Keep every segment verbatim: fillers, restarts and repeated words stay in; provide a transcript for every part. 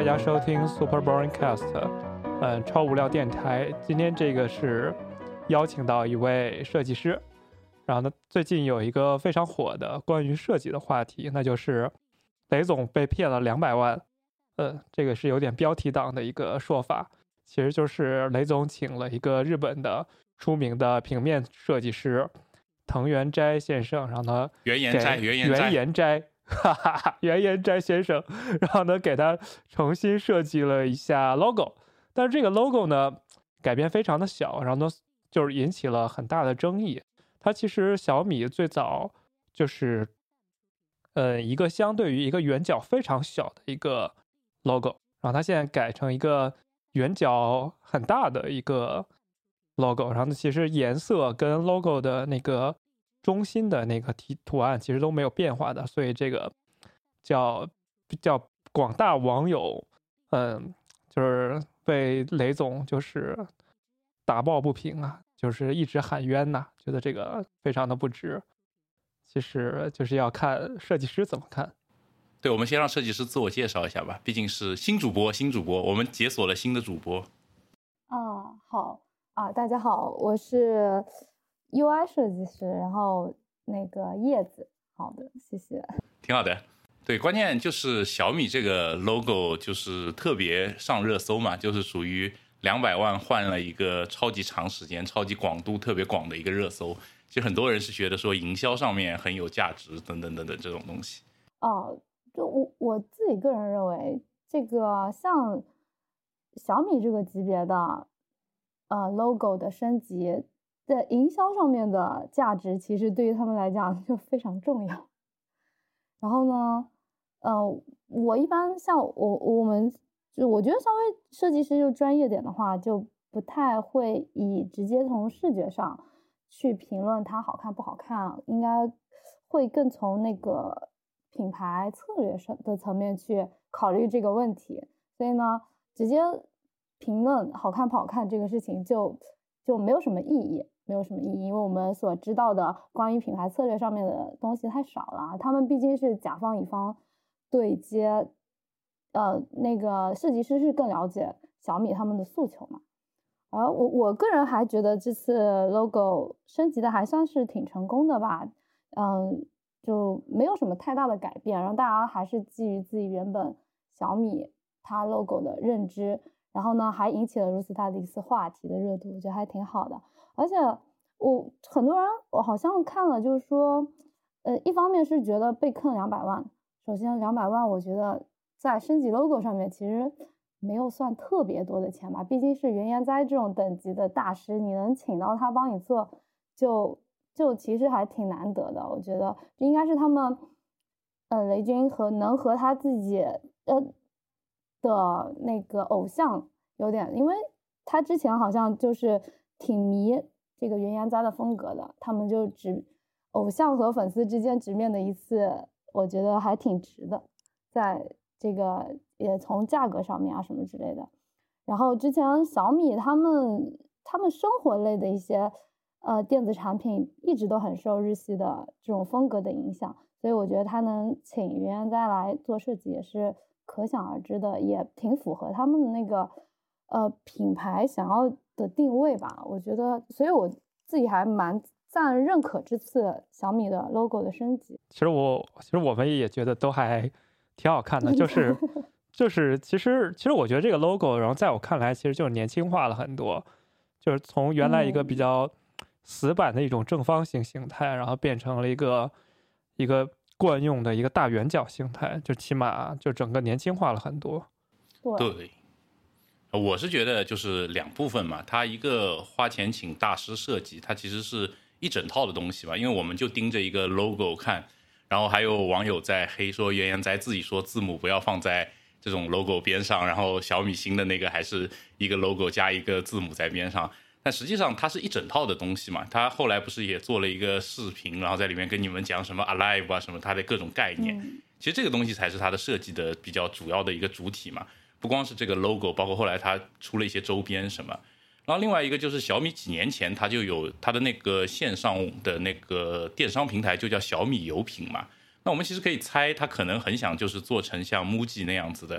大家收听 Super Boring Cast， 嗯，超无聊电台。今天这个是邀请到一位设计师，然后呢，最近有一个非常火的关于设计的话题，那就是雷总被骗了两百万。呃，这个是有点标题党的一个说法，其实就是雷总请了一个日本的出名的平面设计师藤原斋先生，然后呢， 原研斋，原研斋， 原研斋。哈哈哈，原研斋先生，然后呢，给他重新设计了一下 logo， 但是这个 logo 呢，改变非常的小，然后呢，就是引起了很大的争议。它其实小米最早就是，呃，一个相对于一个圆角非常小的一个 logo， 然后它现在改成一个圆角很大的一个 logo， 然后呢，其实颜色跟 logo 的那个中心的那个图图案其实都没有变化的，所以这个叫叫广大网友，嗯，就是被雷总就是打抱不平啊，就是一直喊冤呐、啊，觉得这个非常的不值。其实就是要看设计师怎么看。 对，我们先让设计师自我介绍一下吧，毕竟是新主播，新主播，我们解锁了新的主播。 啊，好啊，大家好，我是 U I 设计师，然后那个叶子，好的，谢谢。 挺好的。对，关键就是小米这个 logo 就是特别上热搜嘛，就是属于两百万换了一个超级长时间、超级广度特别广的一个热搜。其实很多人是觉得说营销上面很有价值，等等等等这种东西。 哦，就我我自己个人认为，这个像小米这个级别的呃 logo 的升级，在营销上面的价值，其实对于他们来讲就非常重要。然后呢，呃，我一般像我我们就我觉得稍微设计师就专业点的话，就不太会以直接从视觉上去评论它好看不好看，应该会更从那个品牌策略上的层面去考虑这个问题。所以呢，直接评论好看不好看这个事情就就没有什么意义。没有什么意义，因为我们所知道的关于品牌策略上面的东西太少了。他们毕竟是甲方乙方对接，呃，那个设计师是更了解小米他们的诉求嘛。而我我个人还觉得这次 logo 升级的还算是挺成功的吧，嗯，就没有什么太大的改变，然后大家还是基于自己原本小米它 logo 的认知，然后呢还引起了如此大的一次话题的热度，我觉得还挺好的。而且我很多人我好像看了，就是说，呃，一方面是觉得被坑两百万。首先，两百万，我觉得在升级 logo 上面其实没有算特别多的钱吧。毕竟是原研哉这种等级的大师，你能请到他帮你做，就就其实还挺难得的。我觉得这应该是他们，呃，雷军和能和他自己呃的那个偶像有点，因为他之前好像就是挺迷这个原研哉的风格的，他们就直偶像和粉丝之间直面的一次，我觉得还挺值的，在这个也从价格上面啊什么之类的。然后之前小米他们他们生活类的一些呃电子产品一直都很受日系的这种风格的影响，所以我觉得他能请原研哉来做设计也是可想而知的，也挺符合他们的那个呃品牌想要的定位吧。我觉得，所以我自己还蛮赞认可这次小米的 logo 的升级。 其实我其实我们也觉得都还挺好看的，就是就是其实其实我觉得这个 logo， 然后在我看来其实就是年轻化了很多，就是从原来一个比较死板的一种正方形形态，然后变成了一个一个惯用的一个大圆角形态，就起码就整个年轻化了很多。 对。 对，我是觉得就是两部分嘛，它一个花钱请大师设计，它其实是一整套的东西吧，因为我们就盯着一个 logo 看，然后还有网友在黑说原研哉自己说字母不要放在这种 logo 边上，然后小米新的那个还是一个 logo 加一个字母在边上，但实际上它是一整套的东西嘛。他后来不是也做了一个视频，然后在里面跟你们讲什么 alive 啊什么它的各种概念、嗯、其实这个东西才是它的设计的比较主要的一个主体嘛，不光是这个 logo， 包括后来它出了一些周边什么。然后另外一个就是小米几年前它就有它的那个线上的那个电商平台就叫小米有品嘛，那我们其实可以猜它可能很想就是做成像 MUJI 那样子的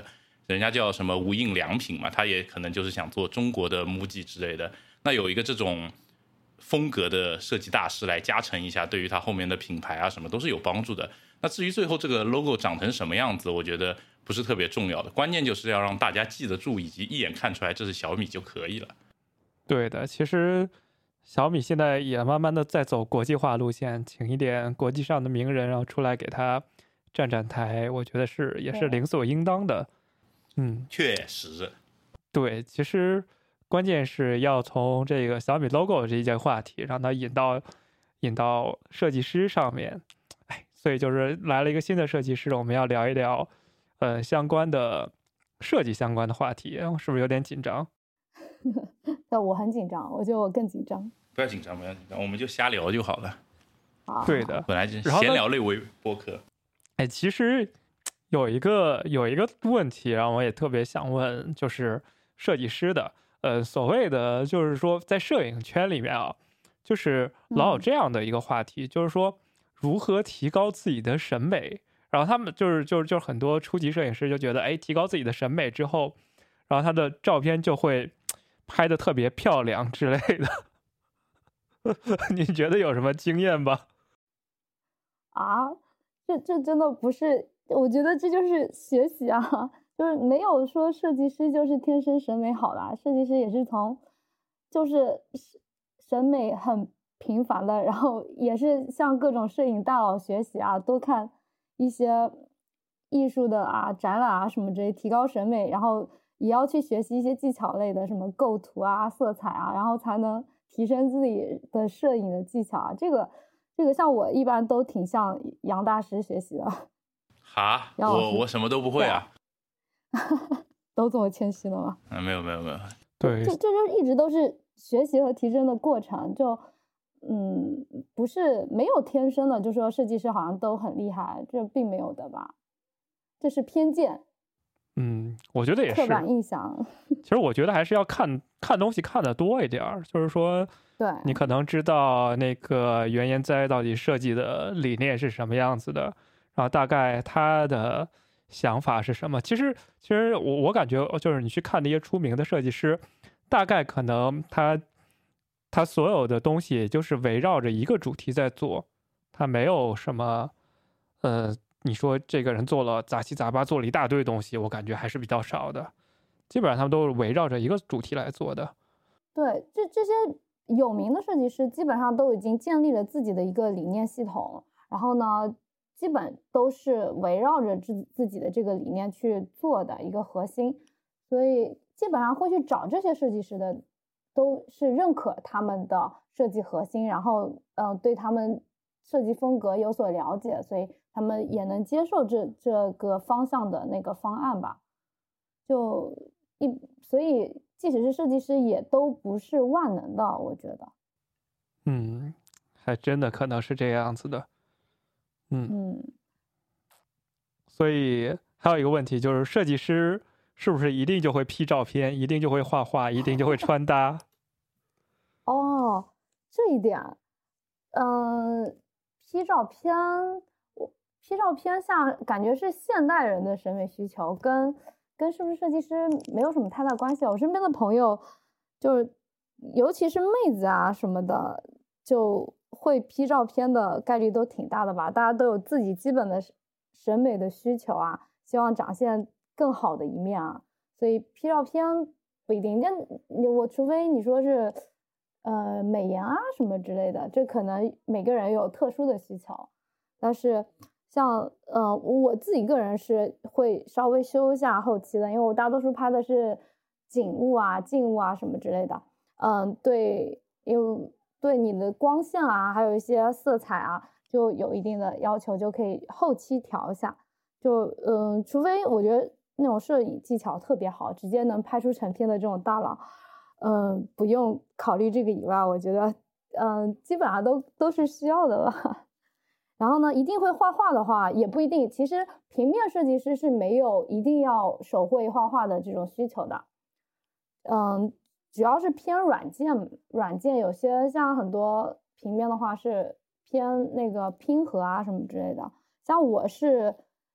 人家叫什么无印良品嘛，他也可能就是想做中国的 MUJI 之类的。那有一个这种风格的设计大师来加成一下，对于他后面的品牌啊什么都是有帮助的。那至于最后这个 logo 长成什么样子，我觉得不是特别重要的，关键就是要让大家记得住，以及一眼看出来这是小米就可以了。 对的，其实小米现在也慢慢的在走国际化路线，请一点国际上的名人然后出来给他站站台，我觉得是也是理所应当的。嗯， 确实。 对，其实关键是要从这个小米 logo 这一件话题让它引到引到设计师上面。哎，所以就是来了一个新的设计师，我们要聊一聊呃相关的设计相关的话题，是不是有点紧张？ 对，我很紧张，我觉得我更紧张。 不要紧张，不要紧张，我们就瞎聊就好了。 好， 对的， 本来就是闲聊类为播客。 哎，其实有一个有一个问题，让我也特别想问，就是设计师的，呃，所谓的就是说在摄影圈里面啊，就是老有这样的一个话题，嗯、就是说如何提高自己的审美。然后他们就是就是就是很多初级摄影师就觉得，哎，提高自己的审美之后，然后他的照片就会拍得特别漂亮之类的。你觉得有什么经验吧？ 啊，这这真的不是，我觉得这就是学习啊，就是没有说设计师就是天生审美好的，设计师也是从就是审美很平凡的，然后也是向各种摄影大佬学习啊，多看一些艺术的啊展览啊什么之类，提高审美，然后也要去学习一些技巧类的，什么构图啊、色彩啊，然后才能提升自己的摄影的技巧啊。这个这个像我一般都挺向杨大师学习的。 哈，我我什么都不会啊。 都这么谦虚的吗？ 啊，没有没有没有。 对， 这这就一直都是学习和提升的过程，就嗯，不是没有天生的，就说设计师好像都很厉害，这并没有的吧？这是偏见。 嗯，我觉得也是刻板印象。 其实我觉得还是要看看东西看得多一点儿，就是说， 对， 你可能知道那个原研哉到底设计的理念是什么样子的，然后大概他的想法是什么。其实，其实我我感觉就是你去看那些出名的设计师，大概可能他他所有的东西就是围绕着一个主题在做，他没有什么呃。你说这个人做了杂七杂八，做了一大堆东西，我感觉还是比较少的。基本上他们都是围绕着一个主题来做的。 对，这这些有名的设计师基本上都已经建立了自己的一个理念系统，然后呢，基本都是围绕着自自己的这个理念去做的一个核心，所以基本上会去找这些设计师的，都是认可他们的设计核心，然后嗯、呃，对他们设计风格有所了解，所以他们也能接受这这个方向的那个方案吧。就一，所以即使是设计师也都不是万能的，我觉得。 嗯，还真的可能是这样子的。嗯嗯。 所以还有一个问题就是，设计师是不是一定就会 P 照片，一定就会画画，一定就会穿搭？ 哦，这一点，嗯。P 照片，我 P 照片像感觉是现代人的审美需求，跟跟是不是设计师没有什么太大关系。我身边的朋友，就是尤其是妹子啊什么的，就会 P 照片的概率都挺大的吧。大家都有自己基本的审美的需求啊，希望展现更好的一面啊，所以 P 照片不一定。但我除非你说是。呃，美颜啊什么之类的，这可能每个人有特殊的需求，但是像呃我自己个人是会稍微修一下后期的，因为我大多数拍的是景物啊、静物啊什么之类的，嗯、呃，对，有对你的光线啊，还有一些色彩啊，就有一定的要求，就可以后期调一下。就嗯、呃，除非我觉得那种摄影技巧特别好，直接能拍出成片的这种大佬。嗯，不用考虑这个以外，我觉得，嗯，基本上都都是需要的吧。然后呢，一定会画画的话，也不一定。其实平面设计师是没有一定要手绘画画的这种需求的。嗯，只要是偏软件，软件有些像很多平面的话是偏那个拼合啊什么之类的。像我是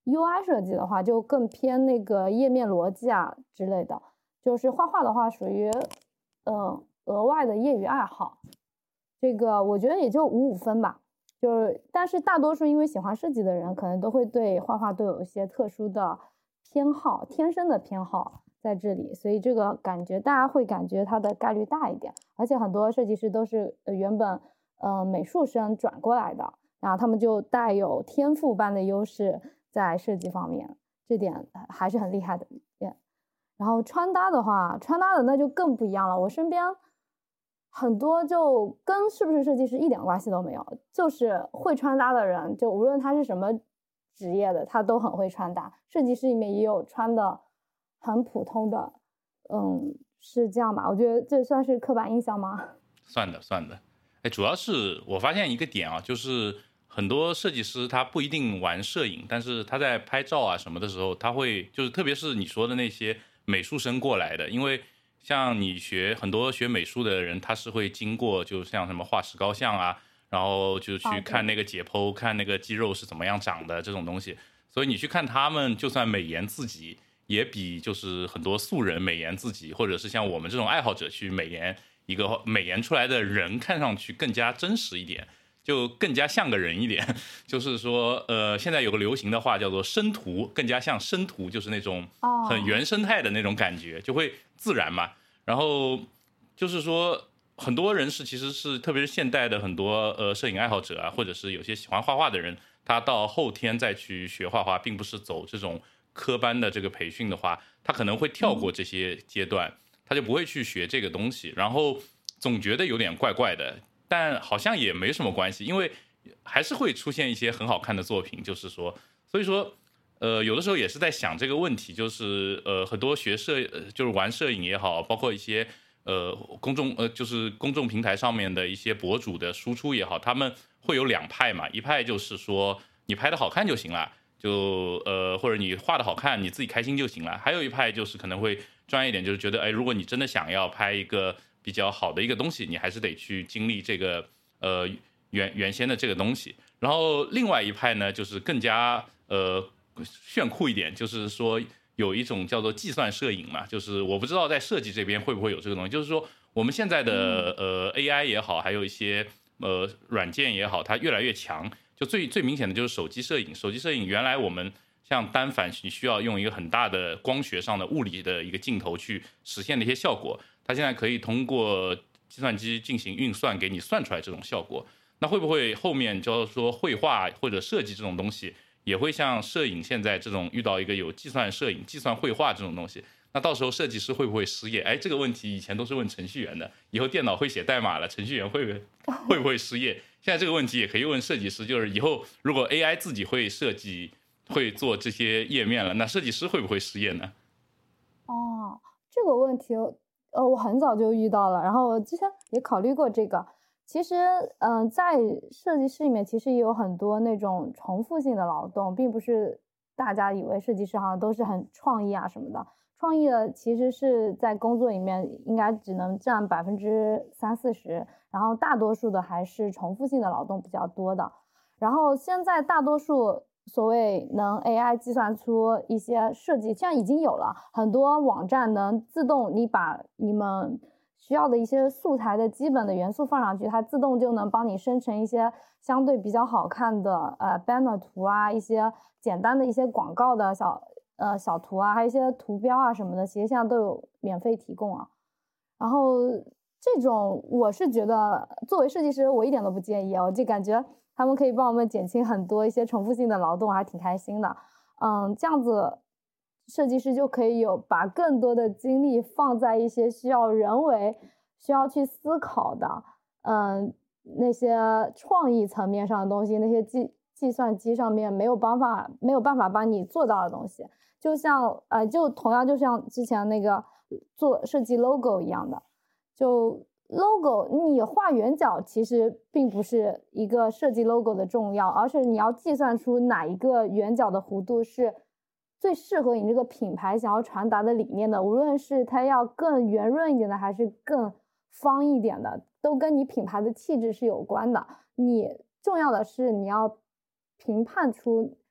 U I 设计的话，就更偏那个页面逻辑啊之类的。就是画画的话，属于呃额外的业余爱好。这个我觉得也就五五分吧。就是，但是大多数因为喜欢设计的人，可能都会对画画都有一些特殊的偏好，天生的偏好在这里，所以这个感觉大家会感觉它的概率大一点。而且很多设计师都是原本呃美术生转过来的，然后他们就带有天赋般的优势在设计方面，这点还是很厉害的。然后穿搭的话，穿搭的那就更不一样了。我身边很多就跟是不是设计师一点关系都没有，就是会穿搭的人，就无论他是什么职业的，他都很会穿搭。设计师里面也有穿的很普通的，嗯，是这样吧？我觉得这算是刻板印象吗？ 算的，算的。哎，主要是我发现一个点啊，就是很多设计师他不一定玩摄影，但是他在拍照啊什么的时候，他会就是特别是你说的那些美术生过来的，因为像你学很多学美术的人，他是会经过就像什么画石膏像啊，然后就去看那个解剖，看那个肌肉是怎么样长的这种东西，所以你去看他们，就算美颜自己，也比就是很多素人美颜自己，或者是像我们这种爱好者去美颜一个美颜出来的人，看上去更加真实一点，就更加像个人一点。就是说，呃，现在有个流行的话叫做生图，更加像生图，就是那种很原生态的那种感觉，就会自然嘛。然后就是说，很多人是其实是特别是现代的很多呃摄影爱好者啊，或者是有些喜欢画画的人，他到后天再去学画画，并不是走这种科班的这个培训的话，他可能会跳过这些阶段，他就不会去学这个东西，然后总觉得有点怪怪的，但好像也没什么关系，因为还是会出现一些很好看的作品，就是说，所以说。呃，有的时候也是在想这个问题，就是呃，很多学摄，就是玩摄影也好，包括一些呃公众呃，就是公众平台上面的一些博主的输出也好，他们会有两派嘛，一派就是说你拍的好看就行了，就呃或者你画的好看，你自己开心就行了。还有一派就是可能会专业一点，就是觉得哎，如果你真的想要拍一个比较好的一个东西，你还是得去经历这个呃原原先的这个东西。然后另外一派呢，就是更加呃。炫酷一点，就是说有一种叫做计算摄影嘛，就是我不知道在设计这边会不会有这个东西，就是说我们现在的呃 A I 也好，还有一些呃软件也好，它越来越强。就最最明显的就是手机摄影，手机摄影原来我们像单反，你需要用一个很大的光学上的物理的一个镜头去实现的一些效果，它现在可以通过计算机进行运算，给你算出来这种效果。那会不会后面就是说绘画或者设计这种东西？也会像摄影现在这种遇到一个有计算摄影、计算绘画这种东西，那到时候设计师会不会失业？哎，这个问题以前都是问程序员的，以后电脑会写代码了，程序员会不会会不会失业？现在这个问题也可以问设计师，就是以后如果 A I 自己会设计、会做这些页面了，那设计师会不会失业呢？ 哦，这个问题，呃，我很早就遇到了，然后我之前也考虑过这个。其实，嗯、呃，在设计师里面，其实也有很多那种重复性的劳动，并不是大家以为设计师好像都是很创意啊什么的。创意的其实是在工作里面应该只能占百分之三四十，然后大多数的还是重复性的劳动比较多的。然后现在大多数所谓能 A I 计算出一些设计，现在已经有了很多网站能自动，你把你们需要的一些素材的基本的元素放上去，它自动就能帮你生成一些相对比较好看的呃 banner 图啊，一些简单的一些广告的小呃小图啊，还有一些图标啊什么的，其实现在都有免费提供啊。然后这种我是觉得作为设计师我一点都不介意啊，我就感觉他们可以帮我们减轻很多一些重复性的劳动，还挺开心的。嗯，这样子设计师就可以有把更多的精力放在一些需要人为需要去思考的嗯那些创意层面上的东西，那些计计算机上面没有办法没有办法帮你做到的东西。就像呃就同样就像之前那个做设计 logo 一样的，就 logo 你画圆角其实并不是一个设计 logo 的重要，而是你要计算出哪一个圆角的弧度是最适合你这个品牌想要传达的理念的，无论是它要更圆润一点的还是更方一点的，都跟你品牌的气质是有关的。你重要的是你要评判出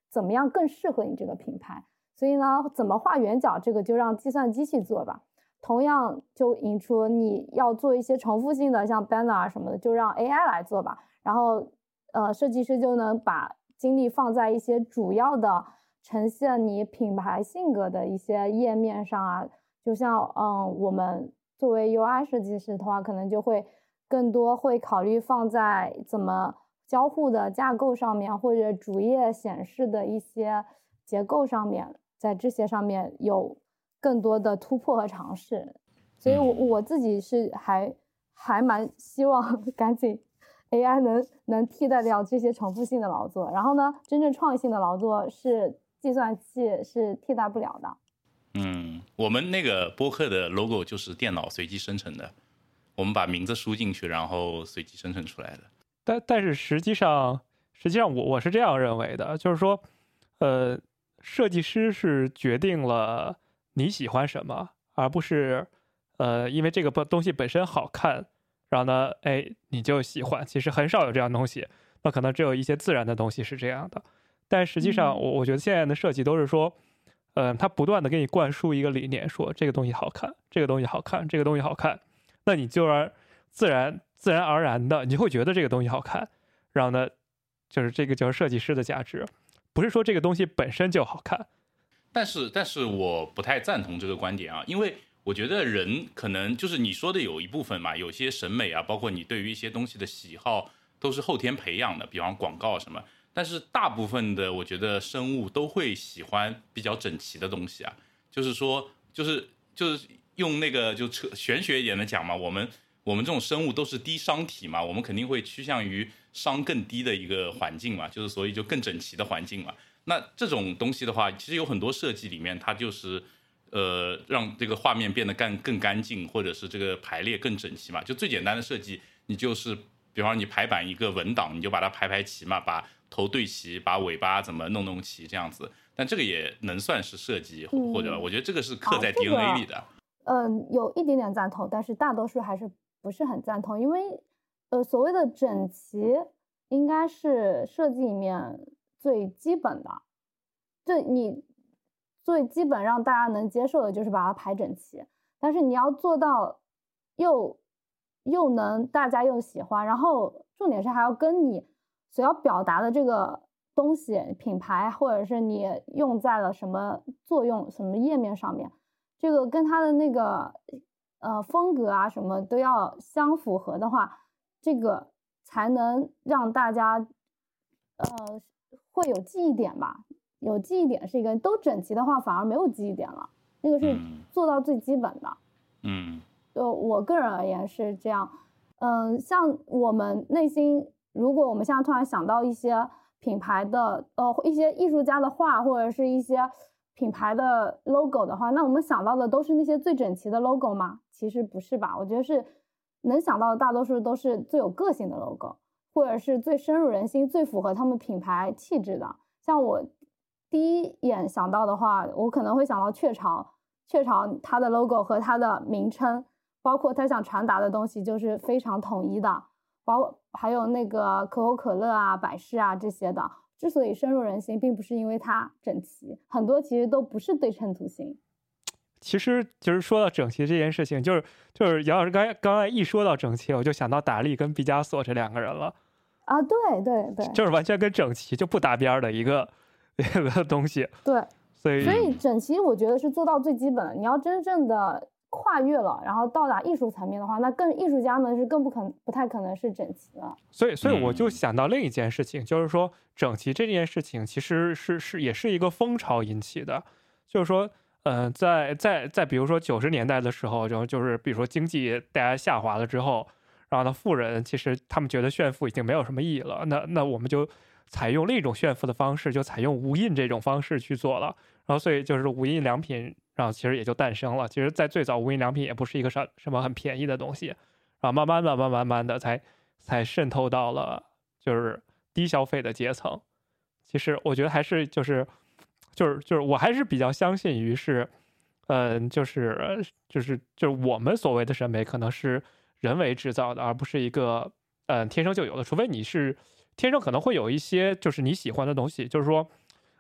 怎么样更适合你这个品牌。所以呢，怎么画圆角，这个就让计算机去做吧。同样就引出你要做一些重复性的，像 banner 啊什么的，就让 A I 来做吧。然后，呃，设计师就能把精力放在一些主要的呈现你品牌性格的一些页面上啊。就像，嗯，我们作为 U I 设计师的话，可能就会更多会考虑放在怎么交互的架构上面，或者主页显示的一些结构上面。在这些上面有更多的突破和尝试，所以我我自己是还还蛮希望赶紧 A I 能能替代掉这些重复性的劳作，然后呢，真正创新的劳作是计算器是替代不了的。 嗯，我们那个播客的 logo 就是电脑随机生成的，我们把名字输进去，然后随机生成出来的。 但但是实际上，实际上我我是这样认为的，就是说，呃。设计师是决定了你喜欢什么，而不是，呃，因为这个东西本身好看，然后呢，哎，你就喜欢。其实很少有这样的东西，那可能只有一些自然的东西是这样的。但实际上，我我觉得现在的设计都是说，嗯、呃，它不断的给你灌输一个理念，说这个东西好看，这个东西好看，这个东西好看，那你就然自然自然而然的，你就会觉得这个东西好看。然后呢，就是这个就是设计师的价值。不是说这个东西本身就好看， 但是但是我不太赞同这个观点啊，因为我觉得人可能就是你说的有一部分嘛，有些审美啊，包括你对于一些东西的喜好都是后天培养的，比方广告什么。但是大部分的我觉得生物都会喜欢比较整齐的东西啊，就是说就是就是用那个就玄学一点的讲嘛，我们我们这种生物都是低熵体嘛，我们肯定会趋向于熵更低的一个环境嘛，就是所以就更整齐的环境嘛。那这种东西的话，其实有很多设计里面，它就是呃让这个画面变得更更干净，或者是这个排列更整齐嘛。就最简单的设计，你就是比方说你排版一个文档，你就把它排排齐嘛，把头对齐，把尾巴怎么弄弄齐这样子。但这个也能算是设计， 嗯、 或者我觉得这个是刻在 D N A 里的。 嗯、哦这个呃，有一点点赞同，但是大多数还是不是很赞同，因为呃所谓的整齐应该是设计里面最基本的，这你最基本让大家能接受的就是把它排整齐，但是你要做到又又能大家又喜欢，然后重点是还要跟你所要表达的这个东西品牌或者是你用在了什么作用什么页面上面，这个跟它的那个呃风格啊什么都要相符合的话，这个才能让大家呃会有记忆点吧。有记忆点是一个，都整齐的话反而没有记忆点了，那个是做到最基本的。 嗯， 就我个人而言是这样。嗯，像我们内心，如果我们现在突然想到一些品牌的呃一些艺术家的画，或者是一些品牌的 logo 的话，那我们想到的都是那些最整齐的 logo 吗？其实不是吧，我觉得是能想到的大多数都是最有个性的 logo， 或者是最深入人心最符合他们品牌气质的。像我第一眼想到的话，我可能会想到雀巢，雀巢它的 logo 和它的名称，包括它想传达的东西就是非常统一的，包还有那个可口可乐啊、百事啊这些的，之所以深入人心，并不是因为它整齐，很多其实都不是对称图形。 其实就是说到整齐这件事情，就是就是杨老师刚才刚才一说到整齐，我就想到达利跟毕加索这两个人了。 啊，对对对， 就是完全跟整齐就不搭边的一个一个东西。 对， 所以所以整齐我觉得是做到最基本的。你要真正的跨越了，然后到达艺术层面的话，那更艺术家们是更不可能不太可能是整齐了。 所以所以我就想到另一件事情，就是说整齐这件事情其实是是也是一个风潮引起的，就是说。嗯、呃，在在在比如说九十年代的时候，就就是比如说经济大家下滑了之后，然后呢，富人其实他们觉得炫富已经没有什么意义了，那那我们就采用另一种炫富的方式，就采用无印这种方式去做了。然后所以就是无印良品，然后其实也就诞生了。其实，在最早无印良品也不是一个什什么很便宜的东西，然后慢慢慢慢慢慢的才才渗透到了就是低消费的阶层。其实我觉得还是就是。就是就是我还是比较相信于是，嗯、呃，就是就是就是我们所谓的审美可能是人为制造的，而不是一个嗯、呃、天生就有的。除非你是天生可能会有一些就是你喜欢的东西，就是说，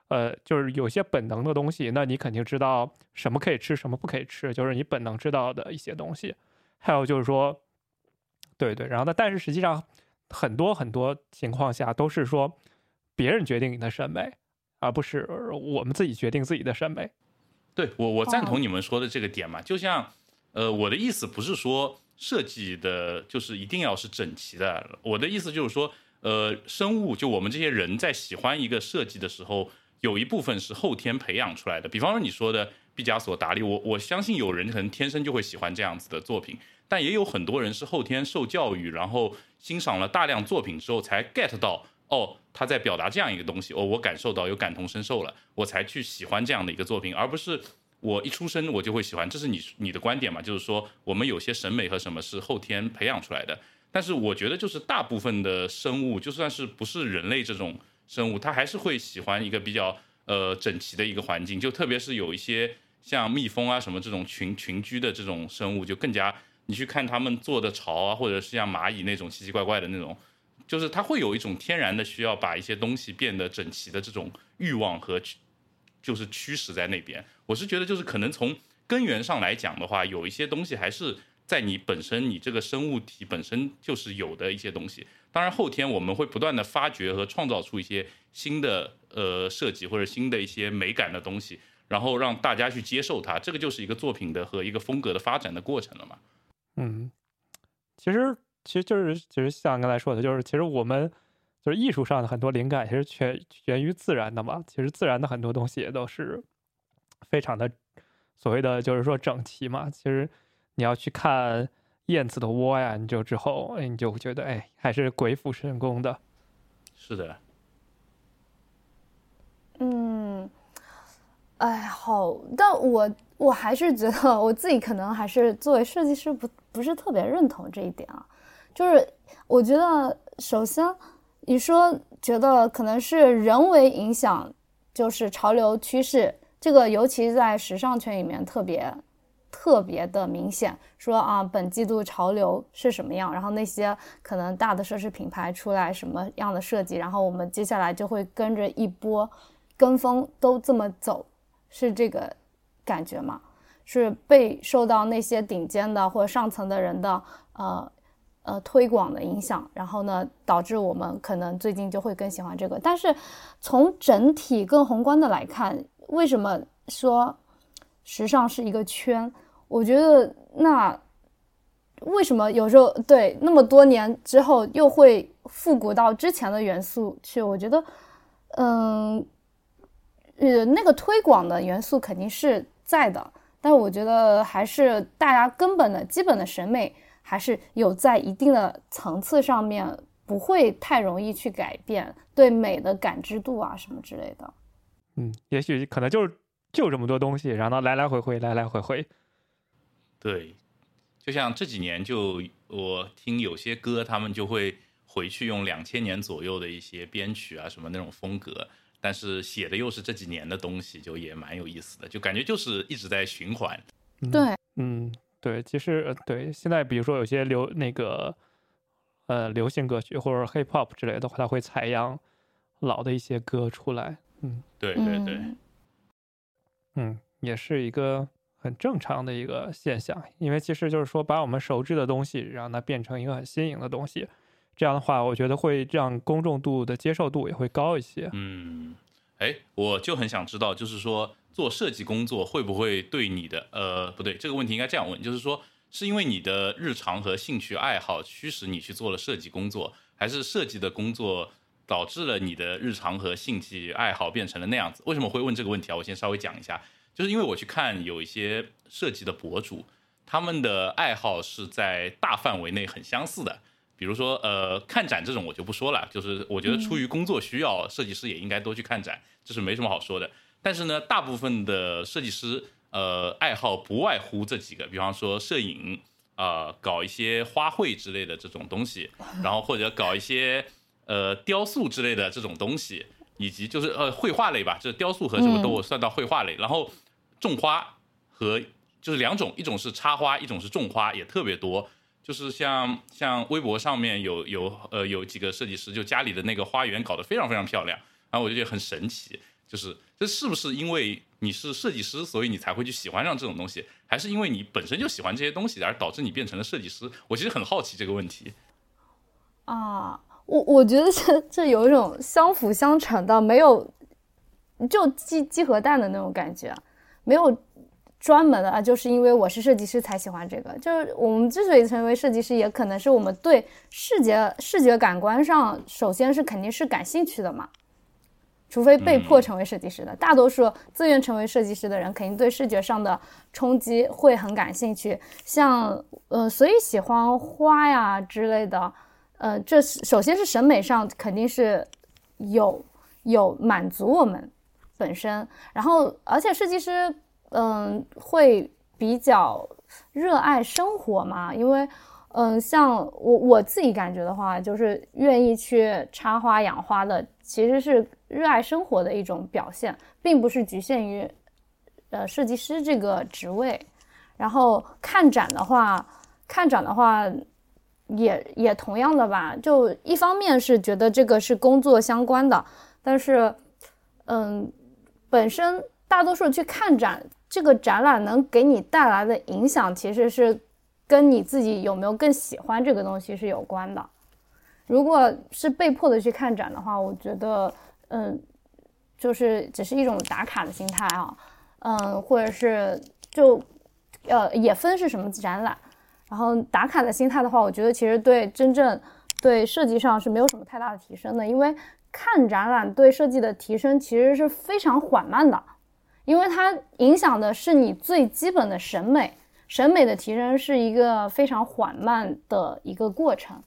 呃，就是有些本能的东西，那你肯定知道什么可以吃，什么不可以吃，就是你本能知道的一些东西。还有就是说，对对，然后呢，但是实际上很多很多情况下都是说别人决定你的审美，而不是我们自己决定自己的审美。 对，我我赞同你们说的这个点嘛，就像呃，我的意思不是说设计的就是一定要是整齐的，我的意思就是说，呃，生物就我们这些人在喜欢一个设计的时候，有一部分是后天培养出来的。比方说你说的毕加索、达利，我我相信有人可能天生就会喜欢这样子的作品，但也有很多人是后天受教育，然后欣赏了大量作品之后才 get 到，哦，他在表达这样一个东西，哦，我感受到有感同身受了，我才去喜欢这样的一个作品，而不是我一出生我就会喜欢。这是你你的观点嘛？就是说我们有些审美和什么是后天培养出来的。但是我觉得就是大部分的生物，就算是不是人类这种生物，它还是会喜欢一个比较呃整齐的一个环境。就特别是有一些像蜜蜂啊什么这种群群居的这种生物，就更加你去看他们做的巢啊，或者是像蚂蚁那种奇奇怪怪的那种，就是它会有一种天然的需要把一些东西变得整齐的这种欲望和就是驱使在那边。我是觉得就是可能从根源上来讲的话，有一些东西还是在你本身，你这个生物体本身就是有的一些东西。当然后天我们会不断的发掘和创造出一些新的呃设计或者新的一些美感的东西，然后让大家去接受它，这个就是一个作品的和一个风格的发展的过程了嘛。 嗯，其实其实就是其实像刚才说的，就是其实我们就是艺术上的很多灵感其实全源于自然的嘛。其实自然的很多东西也都是非常的所谓的就是说整齐嘛。其实你要去看燕子的窝呀，你就之后哎你就觉得哎还是鬼斧神工的。 是的。 嗯，哎，好，但我我还是觉得我自己可能还是作为设计师不不是特别认同这一点啊。就是我觉得首先你说觉得可能是人为影响，就是潮流趋势，这个尤其在时尚圈里面特别特别的明显。说啊，本季度潮流是什么样，然后那些可能大的奢侈品牌出来什么样的设计，然后我们接下来就会跟着一波跟风都这么走，是这个感觉吗？是被受到那些顶尖的或者上层的人的呃呃推广的影响，然后呢导致我们可能最近就会更喜欢这个。但是从整体更宏观的来看，为什么说时尚是一个圈？我觉得那为什么有时候对那么多年之后又会复古到之前的元素去？我觉得嗯呃那个推广的元素肯定是在的，但我觉得还是大家根本的基本的审美还是有在一定的层次上面，不会太容易去改变对美的感知度啊什么之类的。 嗯，也许可能就就这么多东西，然后来来回回来来回回。 对，就像这几年就我听有些歌，他们就会回去用两千年左右的一些编曲啊什么那种风格，但是写的又是这几年的东西，就也蛮有意思的，就感觉就是一直在循环。 对， 嗯，对，其实对现在比如说有些流那个呃流行歌曲或者 hip hop 之类的话，它会采样老的一些歌出来。嗯， 对对对， 嗯， 嗯，也是一个很正常的一个现象，因为其实就是说把我们熟知的东西让它变成一个很新颖的东西，这样的话我觉得会让公众度的接受度也会高一些。 嗯，哎，我就很想知道，就是说做设计工作会不会对你的呃不对，这个问题应该这样问，就是说是因为你的日常和兴趣爱好驱使你去做了设计工作，还是设计的工作导致了你的日常和兴趣爱好变成了那样子？为什么会问这个问题啊？我先稍微讲一下，就是因为我去看有一些设计的博主，他们的爱好是在大范围内很相似的。比如说，呃，看展这种我就不说了，就是我觉得出于工作需要，设计师也应该多去看展，这是没什么好说的。但是呢，大部分的设计师，呃，爱好不外乎这几个，比方说摄影，啊、呃，搞一些花卉之类的这种东西，然后或者搞一些呃雕塑之类的这种东西，以及就是呃绘画类吧，这雕塑和什么都我算到绘画类，然后种花和就是两种，一种是插花，一种是种花，也特别多。就是像像微博上面有有呃有几个设计师，就家里的那个花园搞得非常非常漂亮，然后我就觉得很神奇。 就是这是不是因为你是设计师，所以你才会去喜欢上这种东西，还是因为你本身就喜欢这些东西，而导致你变成了设计师？我其实很好奇这个问题。 啊，我我觉得这这有一种相辅相成的，没有就鸡鸡和蛋的那种感觉，没有专门的啊，就是因为我是设计师才喜欢这个。就是我们之所以成为设计师，也可能是我们对视觉视觉感官上，首先是肯定是感兴趣的嘛。除非被迫成为设计师的，大多数自愿成为设计师的人，肯定对视觉上的冲击会很感兴趣。像呃，所以喜欢花呀之类的，呃，这首先是审美上肯定是有有满足我们本身，然后而且设计师嗯、呃、会比较热爱生活嘛，因为嗯、呃、像我我自己感觉的话，就是愿意去插花养花的，其实是热爱生活的一种表现，并不是局限于呃设计师这个职位。然后看展的话，看展的话也也同样的吧，就一方面是觉得这个是工作相关的，但是嗯，本身大多数去看展，这个展览能给你带来的影响，其实是跟你自己有没有更喜欢这个东西是有关的。如果是被迫的去看展的话，我觉得嗯，就是只是一种打卡的心态啊，嗯，或者是就呃也分是什么展览。然后打卡的心态的话，我觉得其实对真正对设计上是没有什么太大的提升的，因为看展览对设计的提升其实是非常缓慢的，因为它影响的是你最基本的审美，审美的提升是一个非常缓慢的一个过程。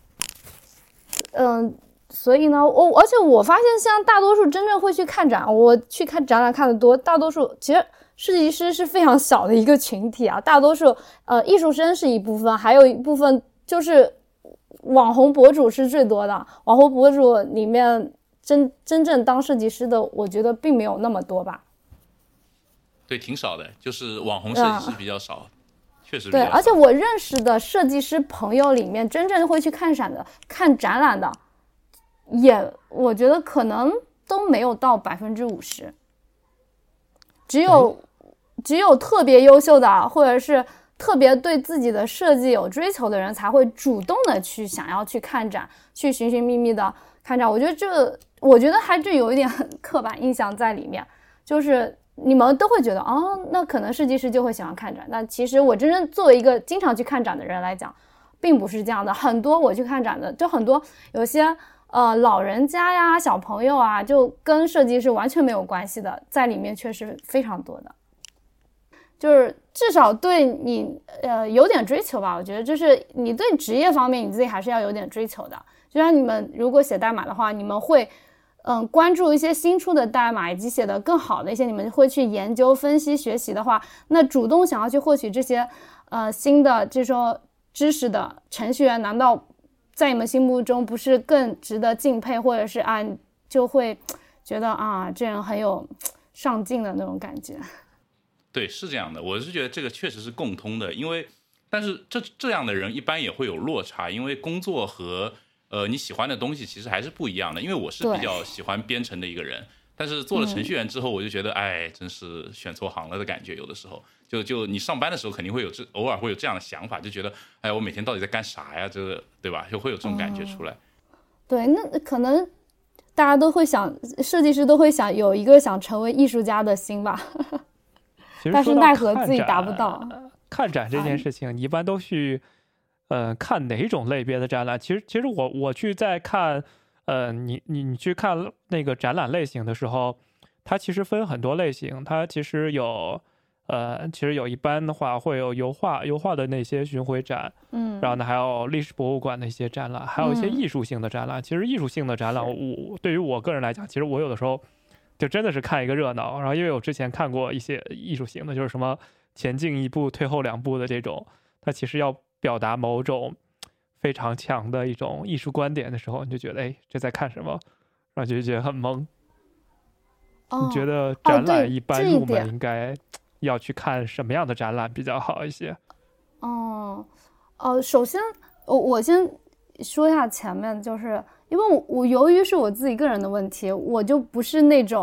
嗯，所以呢，我而且我发现像大多数真正会去看展，我去看展览看得多，大多数其实设计师是非常小的一个群体啊，大多数呃艺术生是一部分，还有一部分就是网红博主是最多的。网红博主里面真真正当设计师的，我觉得并没有那么多吧。 对，挺少的，就是网红设计师比较少，啊、确实比较对， 少。 而且我认识的设计师朋友里面，真正会去看展的、看展览的，也我觉得可能都没有到百分之五十。只有、嗯、只有特别优秀的，或者是特别对自己的设计有追求的人，才会主动的去想要去看展，去寻寻觅觅的看展。我觉得这，我觉得还是有一点刻板印象在里面，就是你们都会觉得，哦，那可能设计师就会喜欢看展。那其实我真正作为一个经常去看展的人来讲，并不是这样的。很多我去看展的，就很多有些呃老人家呀、小朋友啊，就跟设计是完全没有关系的，在里面确实非常多的。就是至少对你呃有点追求吧，我觉得就是你对职业方面你自己还是要有点追求的。就像你们如果写代码的话，你们会嗯关注一些新出的代码以及写的更好的一些，你们会去研究分析学习的话，那主动想要去获取这些呃新的这种知识的程序员，难道在你们心目中不是更值得敬佩，或者是啊就会觉得啊这人很有上进的那种感觉？ 对，是这样的，我是觉得这个确实是共通的，因为但是这这样的人一般也会有落差，因为工作和呃你喜欢的东西其实还是不一样的。因为我是比较喜欢编程的一个人，但是做了程序员之后，我就觉得、嗯、哎，真是选错行了的感觉。有的时候就就你上班的时候肯定会有这偶尔会有这样的想法，就觉得哎，我每天到底在干啥呀？这个对吧？就会有这种感觉出来。 嗯、对，那可能大家都会想，设计师都会想有一个想成为艺术家的心吧。但是奈何自己达不到。 看展这件事情，你一般都去，呃，看哪种类别的展览？其实，其实我我去在看，呃，你你你去看那个展览类型的时候，它其实分很多类型。它其实有，呃，其实有一般的话会有油画油画的那些巡回展， 嗯， 然后呢还有历史博物馆的一些展览，还有一些艺术性的展览。嗯、其实艺术性的展览，我对于我个人来讲，其实我有的时候。就真的是看一个热闹，然后因为我之前看过一些艺术型的，就是什么前进一步退后两步的这种，它其实要表达某种非常强的一种艺术观点的时候，你就觉得哎，这在看什么，然后就觉得很懵。 哦、 你觉得展览一般入门应该要去看什么样的展览比较好一些？ 哦，哦，首先我我先说一下前面，就是因为我我由于是我自己个人的问题，我就不是那种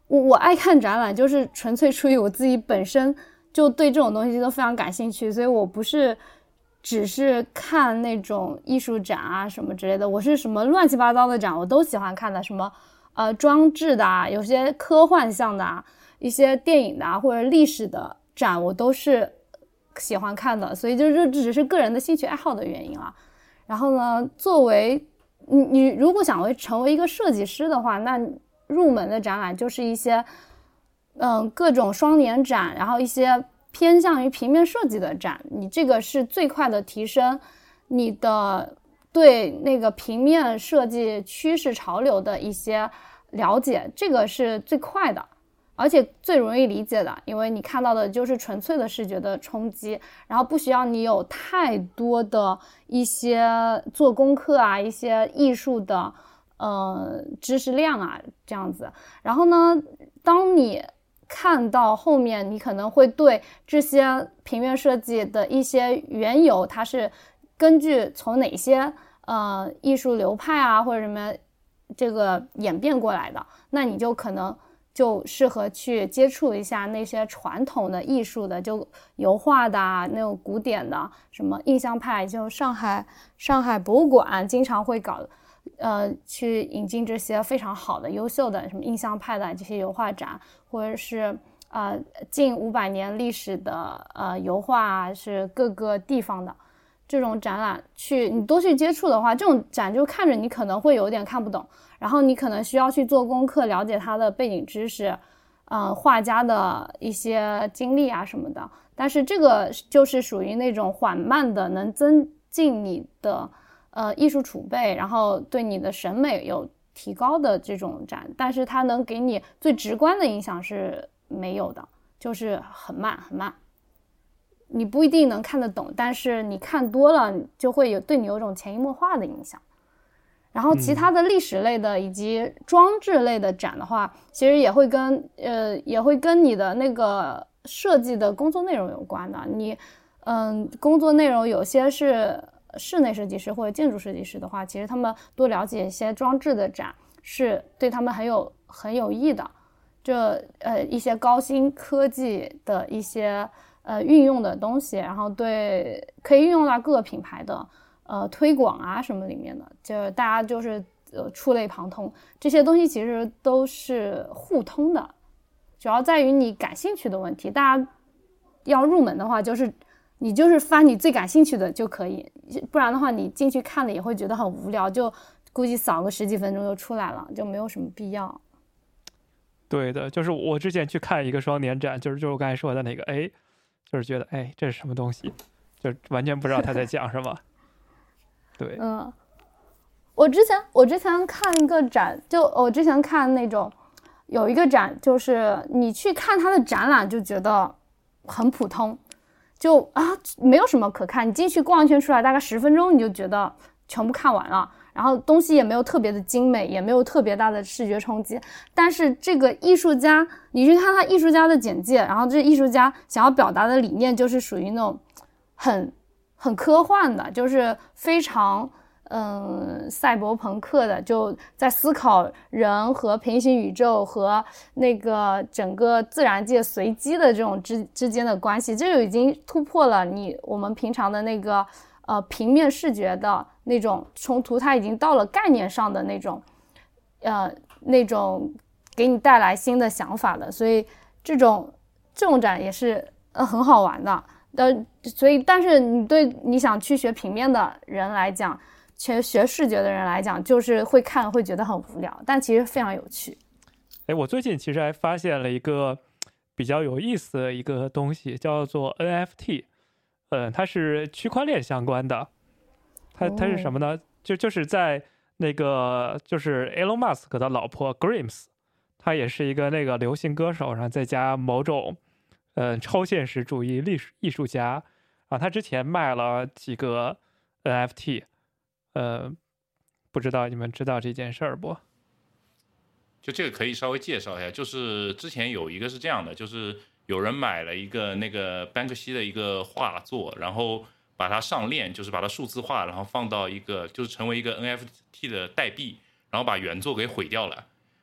我我爱看展览，就是纯粹出于我自己本身就对这种东西都非常感兴趣，所以我不是只是看那种艺术展啊什么之类的，我是什么乱七八糟的展我都喜欢看的，什么呃装置的啊，有些科幻向的啊，一些电影的啊，或者历史的展我都是喜欢看的，所以就这只是个人的兴趣爱好的原因啊。然后呢，作为你你如果想为成为一个设计师的话，那入门的展览就是一些嗯各种双年展，然后一些偏向于平面设计的展，你这个是最快的提升你的对那个平面设计趋势潮流的一些了解，这个是最快的而且最容易理解的，因为你看到的就是纯粹的视觉的冲击，然后不需要你有太多的一些做功课啊，一些艺术的呃知识量啊这样子。然后呢，当你看到后面，你可能会对这些平面设计的一些缘由，它是根据从哪些呃艺术流派啊或者什么这个演变过来的，那你就可能就适合去接触一下那些传统的艺术的，就油画的啊，那种古典的，什么印象派，就上海上海博物馆经常会搞，呃，去引进这些非常好的、优秀的什么印象派的这些油画展，或者是呃近五百年历史的呃油画是各个地方的这种展览，去你多去接触的话，这种展就看着你可能会有点看不懂。然后你可能需要去做功课，了解他的背景知识，呃，画家的一些经历啊什么的。但是这个就是属于那种缓慢的，能增进你的呃艺术储备，然后对你的审美有提高的这种展。但是它能给你最直观的影响是没有的，就是很慢很慢。你不一定能看得懂，但是你看多了，就会有对你有种潜移默化的影响。然后其他的历史类的以及装置类的展的话，其实也会跟呃也会跟你的那个设计的工作内容有关的。你嗯工作内容有些是室内设计师或者建筑设计师的话，其实他们多了解一些装置的展是对他们很有很有益的。这呃一些高新科技的一些呃运用的东西，然后对可以运用到各个品牌的呃，推广啊什么里面的，就大家就是呃触类旁通，这些东西其实都是互通的，主要在于你感兴趣的问题。大家要入门的话，就是你就是翻你最感兴趣的就可以，不然的话你进去看了也会觉得很无聊，就估计扫个十几分钟就出来了，就没有什么必要。 对的，就是我之前去看一个双年展，就是就是我刚才说的那个，哎，就是觉得哎这是什么东西，就完全不知道他在讲什么。对， 嗯，我之前我之前看一个展，就我之前看那种有一个展，就是你去看它的展览就觉得很普通，就啊没有什么可看，你进去逛一圈出来大概十分钟你就觉得全部看完了，然后东西也没有特别的精美，也没有特别大的视觉冲击。但是这个艺术家，你去看他艺术家的简介，然后这艺术家想要表达的理念就是属于那种很很科幻的，就是非常嗯赛博朋克的，就在思考人和平行宇宙和那个整个自然界随机的这种之之间的关系，这就已经突破了你我们平常的那个呃平面视觉的那种冲突，它已经到了概念上的那种呃那种给你带来新的想法的，所以这种这种展也是呃很好玩的。呃，所以但是你对你想去学平面的人来讲，学学视觉的人来讲，就是会看会觉得很无聊，但其实非常有趣。 哎，我最近其实还发现了一个比较有意思的一个东西，叫做 N F T。嗯，它是区块链相关的。它它是什么呢？就就是在那个就是 Elon Musk 的老婆 Grimes， 他也是一个那个流行歌手，然后再加某种嗯超现实主义艺术艺术家啊。他之前卖了几个 N F T， 呃，不知道你们知道这件事儿不？ 就这个可以稍微介绍一下，就是之前有一个是这样的，就是有人买了一个那个班克西的一个画作，然后把它上链，就是把它数字化，然后放到一个就是成为一个 N F T 的代币，然后把原作给毁掉了。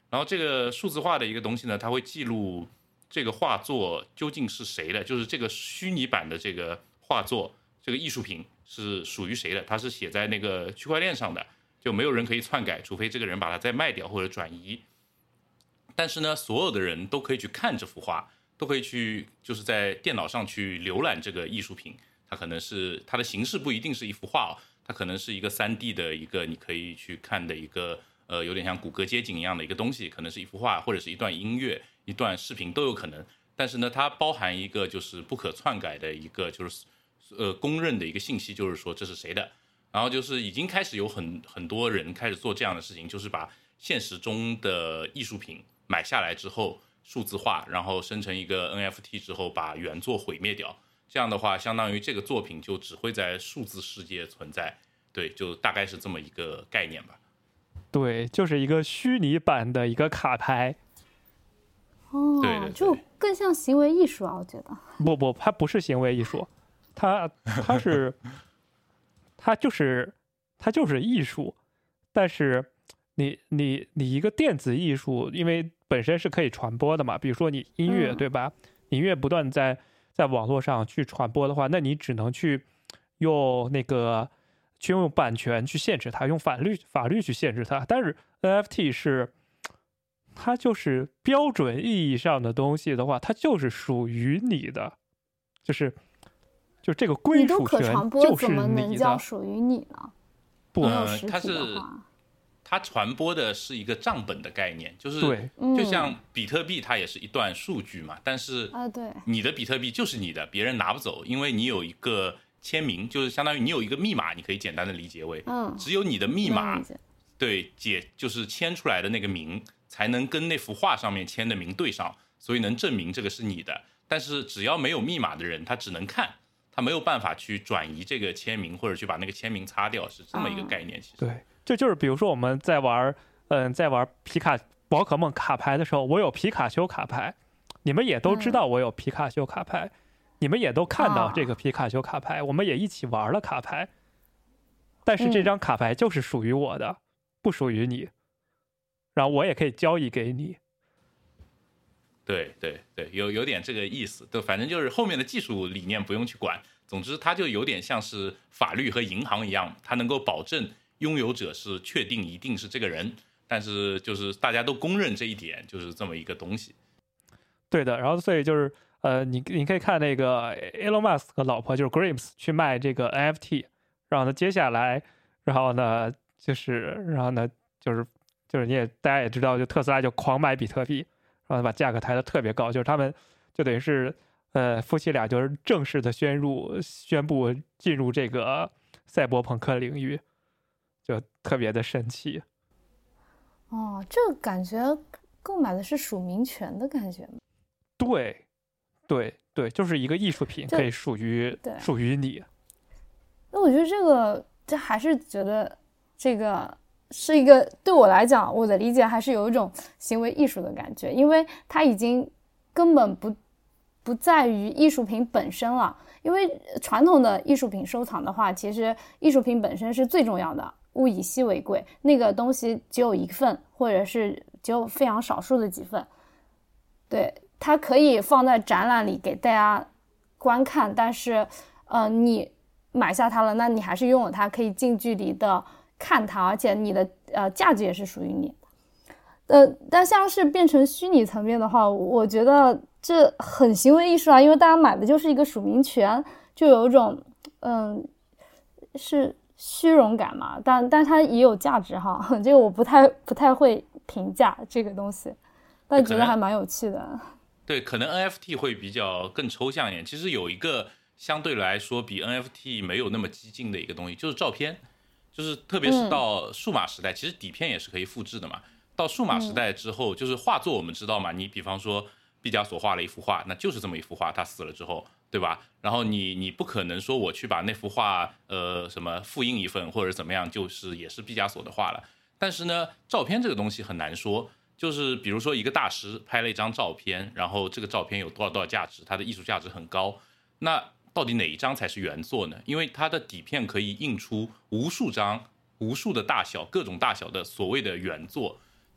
然后这个数字化的一个东西呢，它会记录这个画作究竟是谁的，就是这个虚拟版的这个画作，这个艺术品是属于谁的，它是写在那个区块链上的，就没有人可以篡改，除非这个人把它再卖掉或者转移。但是呢，所有的人都可以去看这幅画，都可以去就是在电脑上去浏览这个艺术品。它可能是它的形式不一定是一幅画、哦，它可能是一个 三 D 的一个你可以去看的一个呃有点像谷歌街景一样的一个东西，可能是一幅画或者是一段音乐、一段视频都有可能。但是呢，它包含一个就是不可篡改的一个就是呃公认的一个信息，就是说这是谁的。然后就是已经开始有很很多人开始做这样的事情，就是把现实中的艺术品买下来之后数字化，然后生成一个 N F T 之后把原作毁灭掉。这样的话相当于这个作品就只会在数字世界存在，对，就大概是这么一个概念吧。 对，就是一个虚拟版的一个卡牌。 哦， 对对对， 就更像行为艺术啊，我觉得。 不不，它不是行为艺术，它它是它就是它就是艺术，但是你你你一个电子艺术，因为本身是可以传播的嘛，比如说你音乐、嗯、对吧？你音乐不断在在网络上去传播的话，那你只能去用那个去用版权去限制它，用法律法律去限制它。但是 N F T 是它就是标准意义上的东西的话，它就是属于你的，就是就这个归属权就是你的。 你都可传播，怎么能叫属于你呢？ 不， 呃，它是它传播的是一个账本的概念，就是对，就像比特币，它也是一段数据嘛，但是啊，对， 你的比特币就是你的，别人拿不走，因为你有一个签名，就是相当于你有一个密码，你可以简单的理解为， 嗯， 只有你的密码，对，解就是签出来的那个名，才能跟那幅画上面签的名对上，所以能证明这个是你的。但是只要没有密码的人，他只能看，他没有办法去转移这个签名或者去把那个签名擦掉，是这么一个概念。其实， 对。这就是比如说我们在玩嗯在玩皮卡宝可梦卡牌的时候，我有皮卡丘卡牌，你们也都知道我有皮卡丘卡牌、嗯、你们也都看到这个皮卡丘卡牌、啊、我们也一起玩了卡牌，但是这张卡牌就是属于我的、嗯、不属于你，然后我也可以交易给你。 对对对，有有点这个意思，对，反正就是后面的技术理念不用去管，总之它就有点像是法律和银行一样，它能够保证拥有者是确定一定是这个人，但是就是大家都公认这一点，就是这么一个东西。 对的，然后所以就是呃，你你可以看那个 Elon Musk 和老婆就是 Grimes 去卖这个 N F T， 然后呢接下来，然后呢就是然后呢就是就是你也大家也知道，就特斯拉就狂买比特币，然后把价格抬得特别高，就是他们就等于是呃夫妻俩就是正式的宣入宣布进入这个赛博朋克领域。就特别的神奇哦，这个感觉购买的是署名权的感觉吗？ 对，对对，就是一个艺术品可以属于属于你。 那我觉得这个，这还是觉得这个是一个对我来讲，我的理解还是有一种行为艺术的感觉，因为它已经根本不不在于艺术品本身了。因为传统的艺术品收藏的话，其实艺术品本身是最重要的。物以稀为贵，那个东西只有一份，或者是只有非常少数的几份，对，它可以放在展览里给大家观看，但是呃，你买下它了，那你还是拥有它，可以近距离的看它，而且你的呃价值也是属于你的。呃，但像是变成虚拟层面的话，我觉得这很行为艺术啊，因为大家买的就是一个署名权，就有一种嗯是虚荣感嘛，但但它也有价值哈，这个我不太不太会评价这个东西，但觉得还蛮有趣的。 对，可能 N F T 会比较更抽象一点。其实有一个相对来说比 N F T 没有那么激进的一个东西，就是照片，就是特别是到数码时代、嗯，其实底片也是可以复制的嘛。到数码时代之后，嗯、就是画作我们知道嘛，你比方说毕加索画了一幅画，那就是这么一幅画，他死了之后。对吧？然后你你不可能说我去把那幅画呃什么复印一份或者怎么样，就是也是毕加索的画了。但是呢，照片这个东西很难说，就是比如说一个大师拍了一张照片，然后这个照片有多少多少价值，它的艺术价值很高，那到底哪一张才是原作呢？因为它的底片可以印出无数张、无数的大小、各种大小的所谓的原作。